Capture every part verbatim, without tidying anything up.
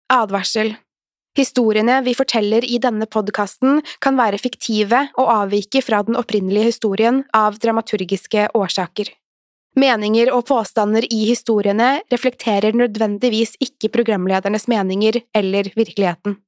Advarsel. Historiene vi forteller i denne podcasten kan være fiktive og avvike fra den opprinnelige historien av dramaturgiske årsaker. Meninger og påstander i historiene reflekterer nødvendigvis ikke programledernes meninger eller virkeligheten.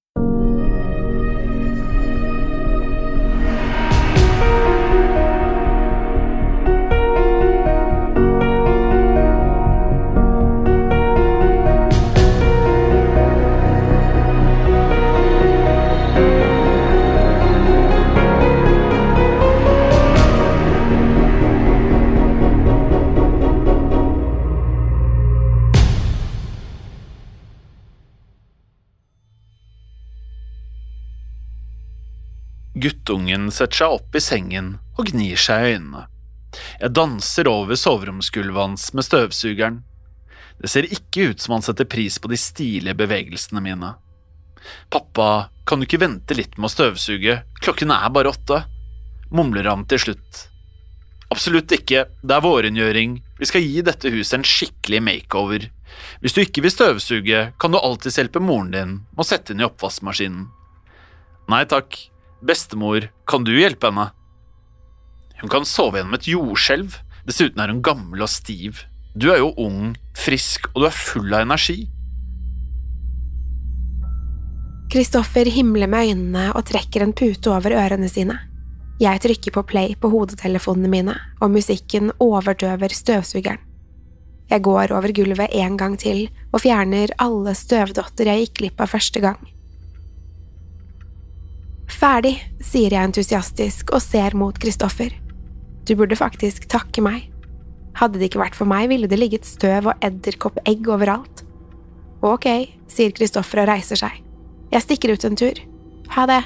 Guttungen setter seg opp i sengen og gnir seg i øynene. Jeg danser over soveromsgulvet hans med støvsugeren. Det ser ikke ut som han setter pris på de stilige bevegelsene mine. Pappa, kan du ikke vente litt med å støvsuge? Klokken er bare åtte. Mumler han til slutt. Absolutt ikke, det er vårrengjøring. Vi skal gi dette huset en skikkelig makeover. Hvis du ikke vil støvsuge, kan du alltid hjelpe moren din med å sette inn i oppvaskmaskinen. Nei takk. Bestemor, kan du hjelpe henne? Hun kan sove gjennom et jordskjelv, dessuten er hun gammel og stiv. Du er jo ung, frisk, og du er full av energi. Kristoffer himler med øynene og trekker en pute over ørene sine. Jeg trykker på play på hodetelefonene mine, og musikken overdøver støvsugeren. Jeg går over gulvet en gang til og fjerner alle støvdotter jeg gikk glipp av første gang. Ferdig, sier jeg entusiastisk og ser mot Kristoffer. Du burde faktisk takke meg. Hadde det ikke vært for meg, ville det ligget støv og edderkoppegg overalt. Ok, sier Kristoffer og reiser seg. Jeg stikker ut en tur. Ha det.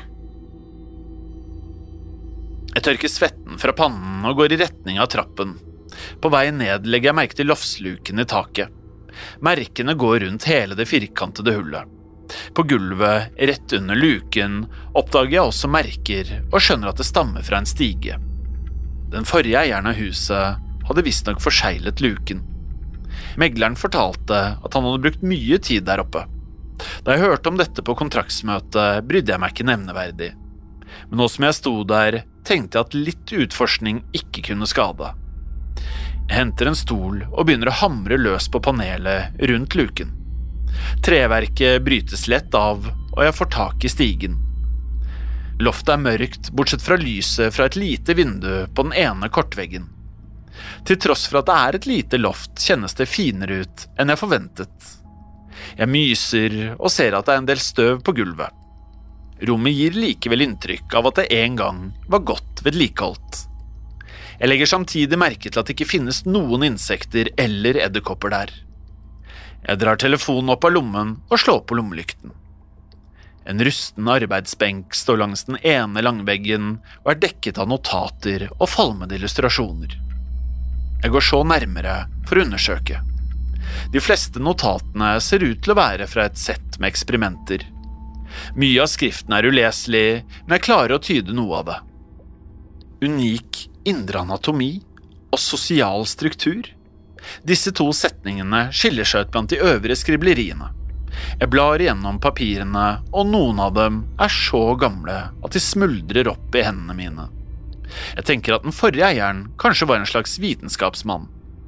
Jeg tørker svetten fra pannen og går i retning av trappen. På vei ned legger jeg merke til loftsluken i taket. Merkene går rundt hele det firkantede hullet. På gulvet, rett under luken, oppdager jeg også merker og skjønner at det stammer fra en stige. Den forrige eieren av huset hadde visstnok forseglet luken. Megleren fortalte at han hadde brukt mye tid der oppe. Da jeg hørte om dette på kontraktsmøtet, brydde jeg meg ikke nevneverdig. Men nå som jeg sto der, tenkte jeg at litt utforskning ikke kunne skade. Jeg henter en stol og begynner å hamre løs på panelet rundt luken. Treverket brytes lett av, og jeg får tak i stigen. Loftet er mørkt, bortsett fra lyset fra et lite vindu på den ene kortveggen. Til tross for at det er et lite loft, kjennes det finere ut enn jeg forventet. Jeg myser og ser at det er en del støv på gulvet. Rommet gir likevel inntrykk av at det en gang var godt vedlikeholdt. Jeg legger samtidig merke til at det ikke finnes noen insekter eller edderkopper der. Jeg drar telefonen opp av lommen og slår på lommelykten. En rusten arbeidsbenk står langs den ene langveggen og er dekket av notater og falmede illustrasjoner. Jeg går så nærmere for å undersøke. De fleste notatene ser ut til å være fra et sett med eksperimenter. Mye av skriften er uleselig, men jeg klarer å tyde noe av det. Unik indre anatomi og sosial struktur. Disse to setningene skiller seg ut blant de øvrige skribleriene. Jeg blar igjennom papirene, og noen av dem er så gamle at de smuldrer opp i hendene mine. Jeg tenker at den forrige eieren kanskje var en slags vitenskapsmann.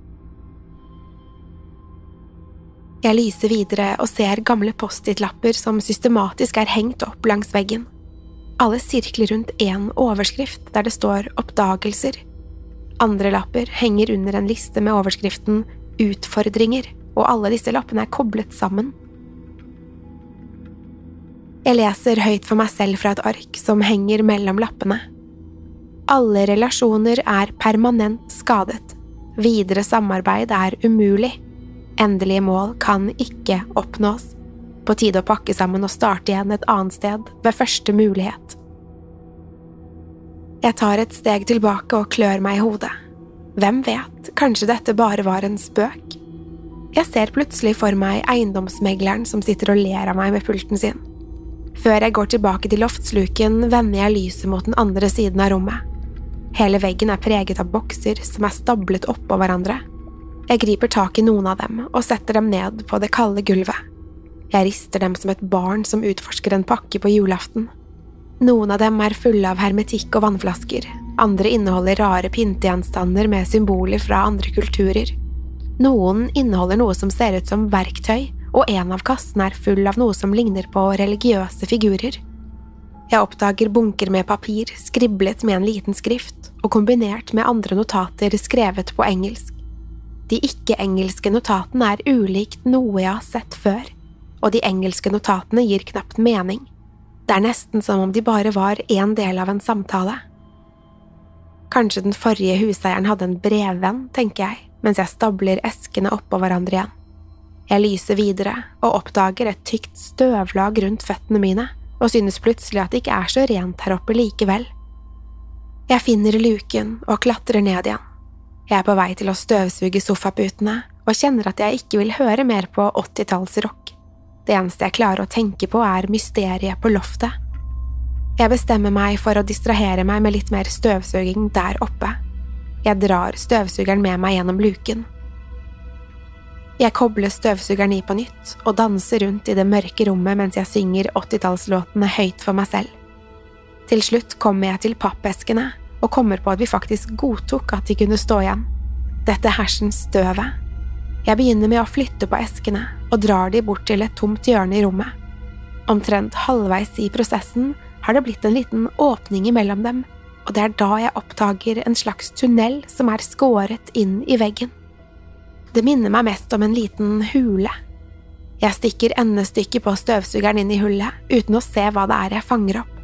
Jeg lyser videre og ser gamle post-it-lapper som systematisk er hengt opp langs veggen. Alle sirkler rundt en overskrift der det står oppdagelser. Andre lapper henger under en liste med overskriften «Utfordringer», og alle disse lappene er koblet sammen. Jeg leser høyt for meg selv fra et ark som henger mellom lappene. Alle relasjoner er permanent skadet. Videre samarbeid er umulig. Endelige mål kan ikke oppnås. På tide å pakke sammen og starte igjen et annet sted ved første mulighet. Jeg tar et steg tilbake og klør meg i hodet. Hvem vet, kanskje dette bare var en spøk? Jeg ser plutselig for meg eiendomsmegleren som sitter og ler av meg med pulten sin. Før jeg går tilbake til loftsluken, vender jeg lyset mot den andre siden av rommet. Hele veggen er preget av bokser som er stablet oppå hverandre. Jeg griper tak i noen av dem og setter dem ned på det kalde gulvet. Jeg rister dem som et barn som utforsker en pakke på julaften. Noen av dem er fulle av hermetikk og vannflasker, andre inneholder rare pyntegjenstander med symboler fra andre kulturer. Noen inneholder noe som ser ut som verktøy, og en av kassene er full av noe som ligner på religiøse figurer. Jeg oppdager bunker med papir, skriblet med en liten skrift, og kombinert med andre notater skrevet på engelsk. De ikke-engelske notatene er ulikt noe jeg har sett før, og de engelske notatene gir knapt mening. Det er nesten som om de bare var en del av en samtale. Kanskje den forrige huseieren hadde en brevvenn, tenker jeg, mens jeg stabler eskene oppå hverandre igjen. Jeg lyser videre og oppdager et tykt støvlag rundt føttene mine, og synes plutselig at det ikke er så rent her oppe likevel. Jeg finner luken og klatrer ned igjen. Jeg er på vei til å støvsuge sofaputene, og kjenner at jeg ikke vil høre mer på åttitallsrock. Det eneste jeg klarer å tenke på er mysteriet på loftet. Jeg bestemmer meg for å distrahere meg med litt mer støvsuging der oppe. Jeg drar støvsugeren med meg gjennom luken. Jeg kobler støvsugeren i på nytt, og danser rundt i det mørke rommet mens jeg synger åttitallslåtene høyt for meg selv. Til slutt kommer jeg til pappeskene, og kommer på at vi faktisk godtok at de kunne stå igjen. Dette hersens støvet. Jeg begynner med å flytte på eskene, og drar de bort til et tomt hjørne i rommet. Omtrent halvveis i prosessen har det blitt en liten åpning imellom dem, og det er da jeg oppdager en slags tunnel som er skåret inn i veggen. Det minner meg mest om en liten hule. Jeg stikker endestykket på støvsugeren inn i hullet, uten å se hva det er jeg fanger opp.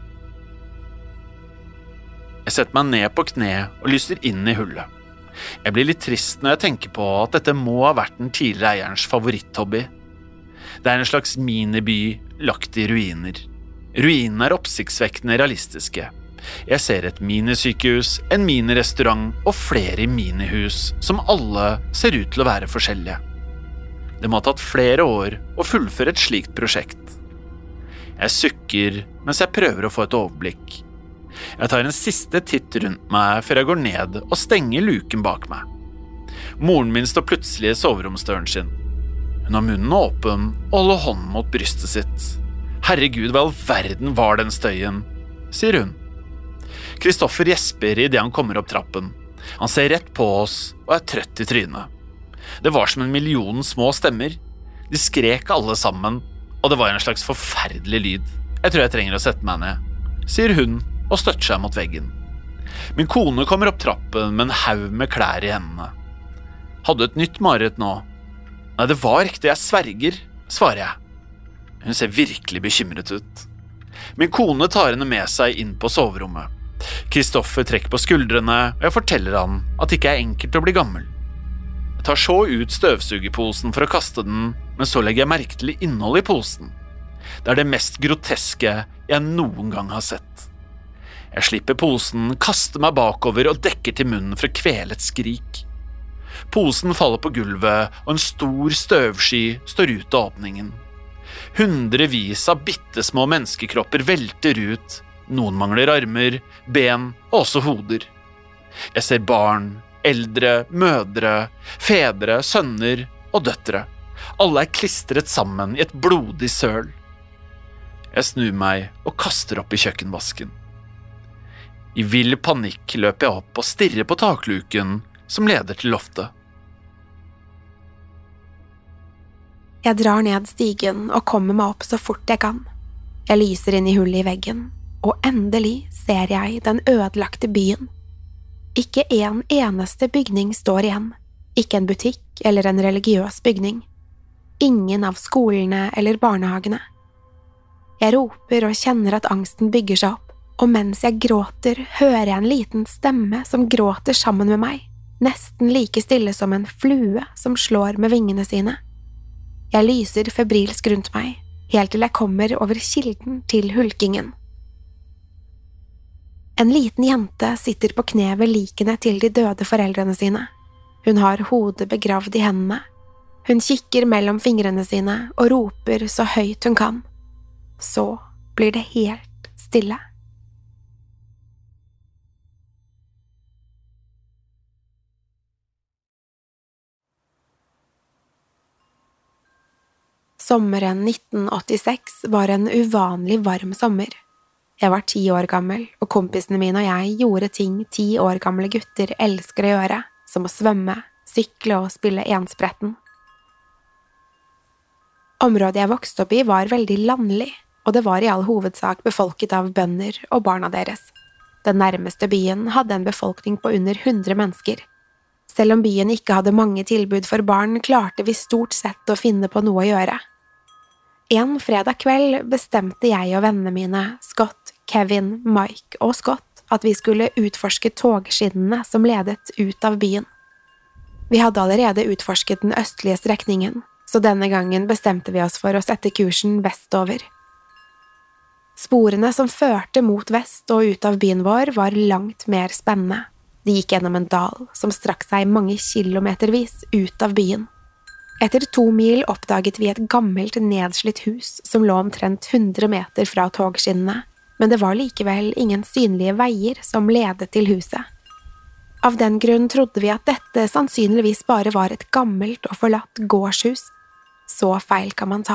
Jeg setter meg ned på kne og lyser inn i hullet. Jeg blir litt trist når jeg tenker på at dette må ha vært den tidligere eierens favoritthobby. Det er en slags miniby lagt i ruiner. Ruinene er oppsiktsvekkende realistiske. Jeg ser et minisykehus, en minirestaurant og flere minihus som alle ser ut til å være forskjellige. Det må ha tatt flere år å fullføre et slikt prosjekt. Jeg sukker mens jeg prøver å få et overblikk. Jeg tar en siste titt rundt meg før jeg går ned og stenger luken bak meg. Moren min står plutselig i soveromsdøren sin. Hun har munnen åpen og holder hånden mot brystet sitt. Herregud, hva i all verden var den støyen, sier hun. Kristoffer gjesper idet han kommer opp trappen. Han ser rett på oss og er trøtt i trynet. Det var som en million små stemmer. De skrek alle sammen, og det var en slags forferdelig lyd. Jeg tror jeg trenger å sette meg ned, sier hun og støtter seg mot veggen. Min kone kommer opp trappen med en haug med klær i hendene. Hadde du et nytt mareritt nå? Nei, det var riktig, jeg sverger, svarer jeg. Hun ser virkelig bekymret ut. Min kone tar henne med seg inn på soverommet. Kristoffer trekker på skuldrene, og jeg forteller han at det ikke er enkelt å bli gammel. Jeg tar så ut støvsugerposen for å kaste den, men så legger jeg merke til innholdet i posen. Det er det mest groteske jeg noen gang har sett. Jeg slipper posen, kaster meg bakover og dekker til munnen for å kvele et skrik. Posen faller på gulvet, og en stor støvsky står ut av åpningen. Hundrevis av bittesmå menneskekropper velter ut. Noen mangler armer, ben og også hoder. Jeg ser barn, eldre, mødre, fedre, sønner og døtre. Alle er klistret sammen i et blodig søl. Jeg snur meg og kaster opp i kjøkkenvasken. I vill panikk løper jeg opp og stirrer på takluken som leder til loftet. Jeg drar ned stigen og kommer meg opp så fort jeg kan. Jeg lyser inn i hullet i veggen, og endelig ser jeg den ødelagte byen. Ikke en eneste bygning står igjen, ikke en butikk eller en religiøs bygning. Ingen av skolene eller barnehagene. Jeg roper og kjenner at angsten bygger seg opp, og mens jeg gråter, hører jeg en liten stemme som gråter sammen med meg, nesten like stille som en flue som slår med vingene sine. Jeg lyser febrilsk rundt meg, helt til jeg kommer over kilden til hulkingen. En liten jente sitter på kne ved likene til de døde foreldrene sine. Hun har hodet begravd i hendene. Hun kikker mellom fingrene sine og roper så høyt hun kan. Så blir det helt stille. Sommeren nitten åttiseks var en uvanlig varm sommer. Jeg var ti år gammel, og kompisene mine og jeg gjorde ting ti år gamle gutter elsker å gjøre, som å svømme, sykle og spille enspretten. Området jeg vokste opp i var veldig landlig, og det var i all hovedsak befolket av bønder og barna deres. Den nærmeste byen hadde en befolkning på under hundre mennesker. Selv om byen ikke hadde mange tilbud for barn, klarte vi stort sett å finne på noe å gjøre. En fredag kveld bestemte jeg og vennene mine, Scott, Kevin, Mike og Scott, at vi skulle utforske togskinnene som ledet ut av byen. Vi hadde allerede utforsket den østlige strekningen, så denne gangen bestemte vi oss for å sette kursen vestover. Sporene som førte mot vest og ut av byen vår var langt mer spennende. De gikk gjennom en dal som strakk seg mange kilometervis ut av byen. Etter to mil oppdaget vi et gammelt nedslitt hus som lå omtrent hundre meter fra togskinnene, men det var likevel ingen synlige veier som ledet til huset. Av den grunn trodde vi at dette sannsynligvis bare var et gammelt og forlatt gårdshus. Så feil kan man ta.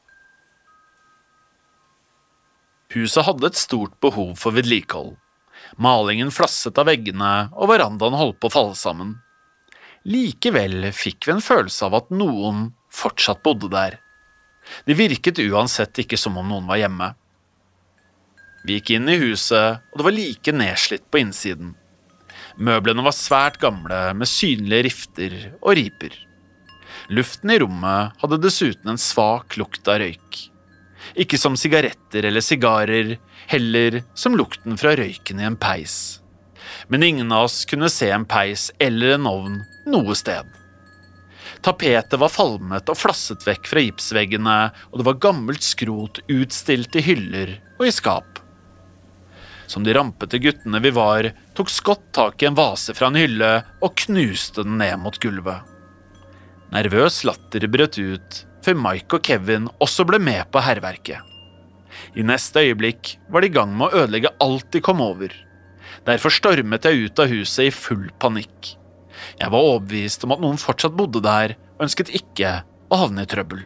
Huset hadde et stort behov for vedlikehold. Malingen flasset av veggene, og verandaen holdt på å falle sammen. Likevel fikk vi en følelse av at noen fortsatt bodde der. Det virket uansett ikke som om noen var hjemme. Vi gikk inn i huset, og det var like nedslitt på innsiden. Møblene var svært gamle, med synlige rifter og riper. Luften i rommet hadde dessuten en svak lukt av røyk. Ikke som sigaretter eller sigarer, heller som lukten fra røyken i en peis. Men ingen av oss kunne se en peis eller en ovn noe sted. Tapetet var falmet og flasset vekk fra gipsveggene, og det var gammelt skrot utstilt i hyller og i skap. Som de rampete guttene vi var, tok Scott tak i en vase fra en hylle og knuste den ned mot gulvet. Nervøs latter brøt ut, før Mike og Kevin også ble med på hærverket. I neste øyeblikk var de i gang med å ødelegge alt de kom over. Derfor stormet jeg ut av huset i full panikk. Jeg var overbevist om at noen fortsatt bodde der, og ønsket ikke å havne i trøbbel.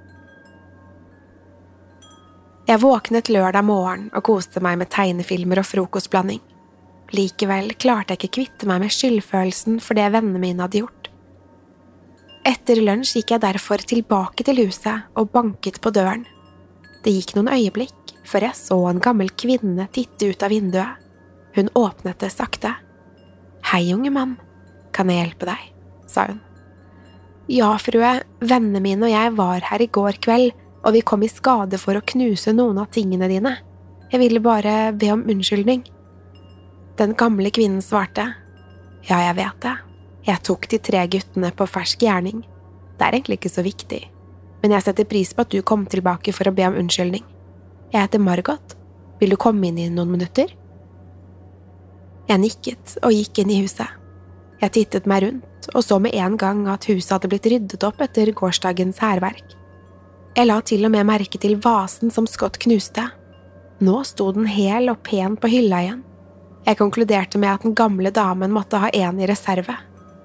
Jeg våknet lørdag morgen og koste meg med tegnefilmer og frokostblanding. Likevel klarte jeg ikke kvitte meg med skyldfølelsen for det vennene mine hadde gjort. Etter lunsj gikk jeg derfor tilbake til huset og banket på døren. Det gikk noen øyeblikk før jeg så en gammel kvinne titte ut av vinduet. Hun åpnet det sakte. «Hei, unge mann. Kan jeg hjelpe deg?» sa hun. «Ja, frue. Vennene mine og jeg var her i går kveld, og vi kom i skade for å knuse noen av tingene dine. Jeg ville bare be om unnskyldning.» Den gamle kvinnen svarte. «Ja, jeg vet det. Jeg tok de tre guttene på fersk gjerning. Det er egentlig ikke så viktig, men jeg setter pris på at du kom tilbake for å be om unnskyldning. Jeg heter Margot. Vil du komme inn i noen minutter?» Jeg nikket og gikk inn i huset. Jeg tittet meg rundt og så med en gang at huset hadde blitt ryddet opp etter gårsdagens hærverk. Jeg la til og med merke til vasen som Scott knuste. Nå sto den hel og pen på hylla igjen. Jeg konkluderte med at den gamle damen måtte ha en i reserve.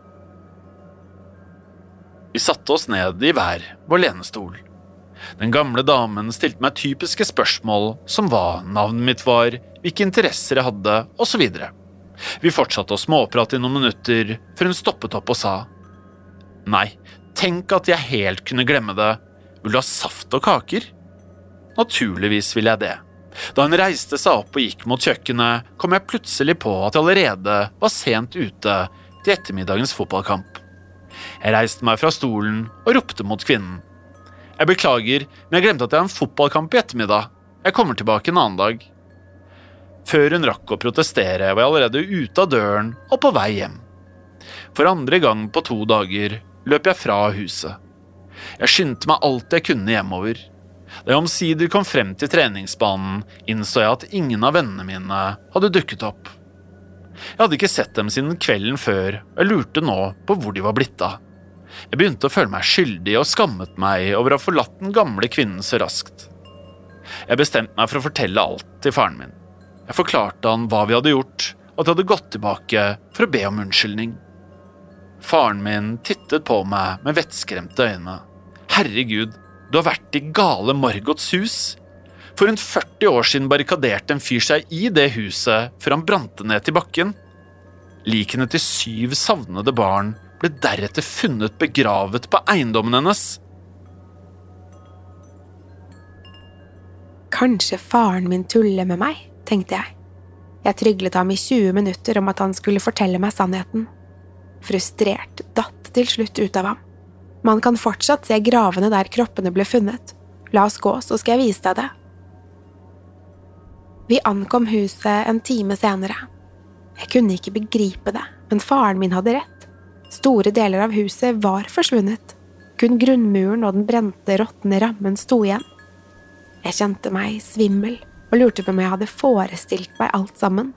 Vi satte oss ned i hver vår lenestol. Den gamle damen stilte meg typiske spørsmål som hva navnet mitt var, hvilke interesser jeg hadde, og så videre. Vi fortsatte å småprate i noen minutter, før hun stoppet opp og sa: «Nei, tenk at jeg helt kunne glemme det. Vil du ha saft og kaker?» Naturligvis ville jeg det. Da hun reiste seg opp og gikk mot kjøkkenet, kom jeg plutselig på at jeg allerede var sent ute til ettermiddagens fotballkamp. Jeg reiste meg fra stolen og ropte mot kvinnen. «Jeg beklager, men jeg glemte at jeg har en fotballkamp i ettermiddag. Jeg kommer tilbake en annen dag.» Før hun rakk å protestere, var jeg allerede ute av døren og på vei hjem. For andre gang på to dager løp jeg fra huset. Jeg skyndte meg alt jeg kunne hjemover. Da jeg omsider kom frem til treningsbanen, innså jeg at ingen av vennene mine hadde dukket opp. Jeg hadde ikke sett dem siden kvelden før, og jeg lurte nå på hvor de var blitt av. Jeg begynte å føle meg skyldig og skammet meg over å ha forlatt den gamle kvinnen så raskt. Jeg bestemte meg for å fortelle alt til faren min. Jeg forklarte han hva vi hadde gjort, og at jeg hadde gått tilbake for å be om unnskyldning. Faren min tittet på meg med vettskremte øyne. Herregud, Du har vært i gale Margots hus. For rundt førti år siden barrikaderte en fyr seg i det huset før han brante ned til bakken. Likene til syv savnede barn ble deretter funnet begravet på eiendommen hennes. Kanskje faren min tuller med meg, tenkte jeg. Jeg tryglet ham i tjue minutter om at han skulle fortelle meg sannheten. Frustrert datt til slutt ut av ham. Man kan fortsatt se gravene der kroppene ble funnet. La oss gå, så skal jeg vise deg det. Vi ankom huset en time senere. Jeg kunne ikke begripe det, men faren min hadde rett. Store deler av huset var forsvunnet. Kun grunnmuren og den brente, råtne rammen sto igjen. Jeg kjente meg svimmel og lurte på om jeg hadde forestilt meg alt sammen.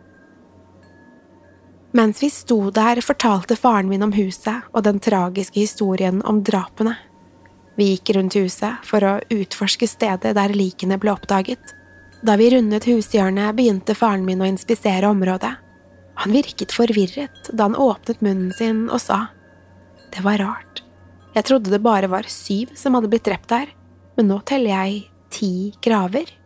Mens vi sto der, fortalte faren min om huset og den tragiske historien om drapene. Vi gikk rundt huset for å utforske stedet der likene ble oppdaget. Da vi rundet hushjørnet, begynte faren min å inspisere området. Han virket forvirret da han åpnet munnen sin og sa: «Det var rart. Jeg trodde det bare var syv som hadde blitt drept der, men nå teller jeg ti graver.»